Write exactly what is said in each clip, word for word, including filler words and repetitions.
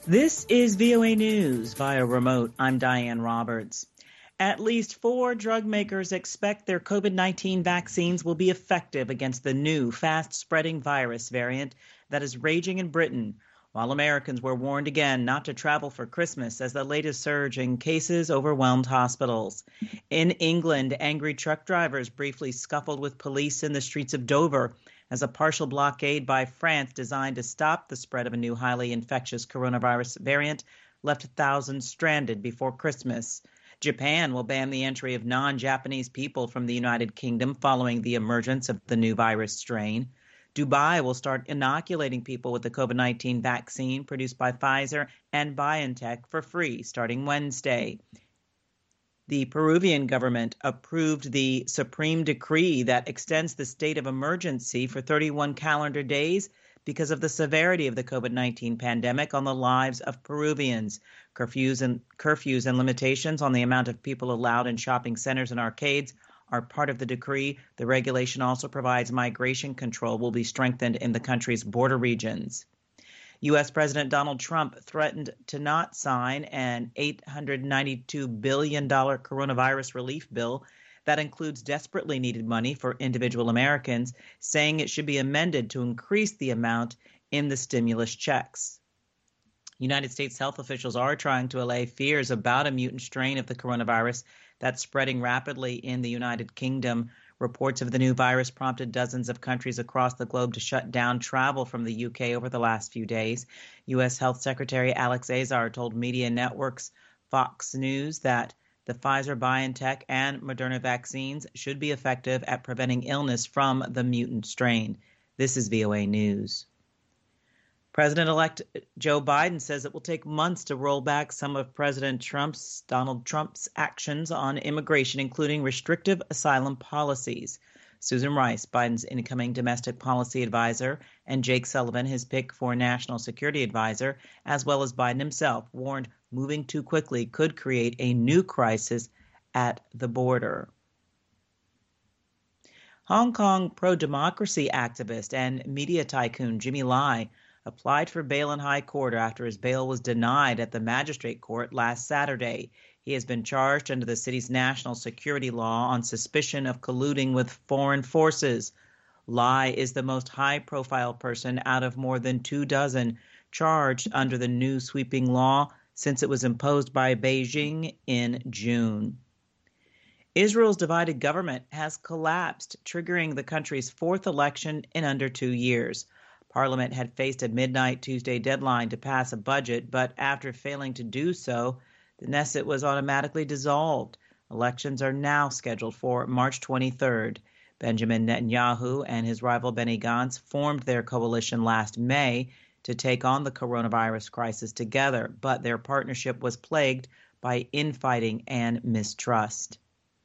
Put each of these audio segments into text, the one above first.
This is V O A News via remote. I'm Diane Roberts. At least four drug makers expect their COVID nineteen vaccines will be effective against the new fast-spreading virus variant that is raging in Britain, while Americans were warned again not to travel for Christmas as the latest surge in cases overwhelmed hospitals. In England, angry truck drivers briefly scuffled with police in the streets of Dover as a partial blockade by France designed to stop the spread of a new highly infectious coronavirus variant left thousands stranded before Christmas. Japan will ban the entry of non-Japanese people from the United Kingdom following the emergence of the new virus strain. Dubai will start inoculating people with the COVID nineteen vaccine produced by Pfizer and BioNTech for free starting Wednesday. The Peruvian government approved the Supreme Decree that extends the state of emergency for thirty-one calendar days because of the severity of the COVID nineteen pandemic on the lives of Peruvians. Curfews and curfews and limitations on the amount of people allowed in shopping centers and arcades are part of the decree. The regulation also provides migration control will be strengthened in the country's border regions. U S. President Donald Trump threatened to not sign an eight hundred ninety-two billion dollars coronavirus relief bill that includes desperately needed money for individual Americans, saying it should be amended to increase the amount in the stimulus checks. United States health officials are trying to allay fears about a mutant strain of the coronavirus that's spreading rapidly in the United Kingdom. Reports of the new virus prompted dozens of countries across the globe to shut down travel from the U K over the last few days. U S. Health Secretary Alex Azar told media networks Fox News that the Pfizer-BioNTech and Moderna vaccines should be effective at preventing illness from the mutant strain. This is V O A News. President-elect Joe Biden says it will take months to roll back some of President Trump's, Donald Trump's actions on immigration, including restrictive asylum policies. Susan Rice, Biden's incoming domestic policy advisor, and Jake Sullivan, his pick for national security advisor, as well as Biden himself, warned moving too quickly could create a new crisis at the border. Hong Kong pro-democracy activist and media tycoon Jimmy Lai applied for bail in high court after his bail was denied at the magistrate court last Saturday. He has been charged under the city's national security law on suspicion of colluding with foreign forces. Lai is the most high-profile person out of more than two dozen charged under the new sweeping law since it was imposed by Beijing in June. Israel's divided government has collapsed, triggering the country's fourth election in under two years. Parliament had faced a midnight Tuesday deadline to pass a budget, but after failing to do so, the Knesset was automatically dissolved. Elections are now scheduled for March twenty-third. Benjamin Netanyahu and his rival Benny Gantz formed their coalition last May to take on the coronavirus crisis together, but their partnership was plagued by infighting and mistrust.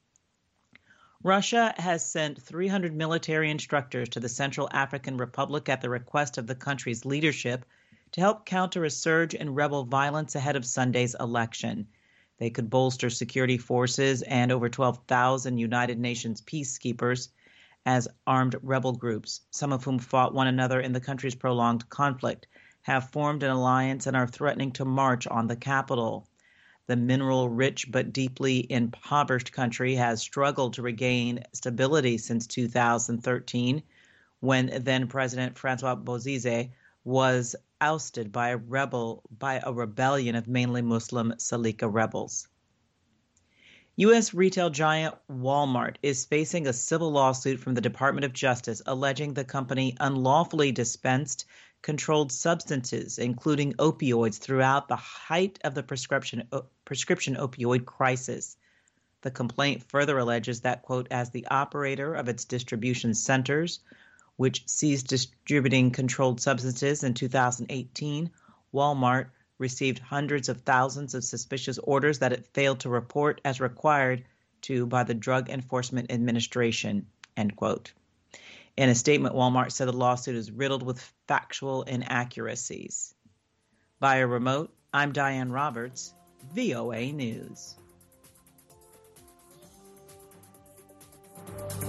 Russia has sent three hundred military instructors to the Central African Republic at the request of the country's leadership to help counter a surge in rebel violence ahead of Sunday's election. They could bolster security forces and over twelve thousand United Nations peacekeepers as armed rebel groups, some of whom fought one another in the country's prolonged conflict, have formed an alliance and are threatening to march on the capital. The mineral-rich but deeply impoverished country has struggled to regain stability since two thousand thirteen, when then-President Francois Bozize was ousted by a rebel by a rebellion of mainly Muslim Salika rebels. U S retail giant Walmart is facing a civil lawsuit from the Department of Justice alleging the company unlawfully dispensed controlled substances, including opioids, throughout the height of the prescription uh, prescription opioid crisis. The complaint further alleges that, quote, as the operator of its distribution centers, which ceased distributing controlled substances in two thousand eighteen, Walmart received hundreds of thousands of suspicious orders that it failed to report as required to by the Drug Enforcement Administration, end quote. In a statement, Walmart said the lawsuit is riddled with factual inaccuracies. Via remote, I'm Diane Roberts, V O A News.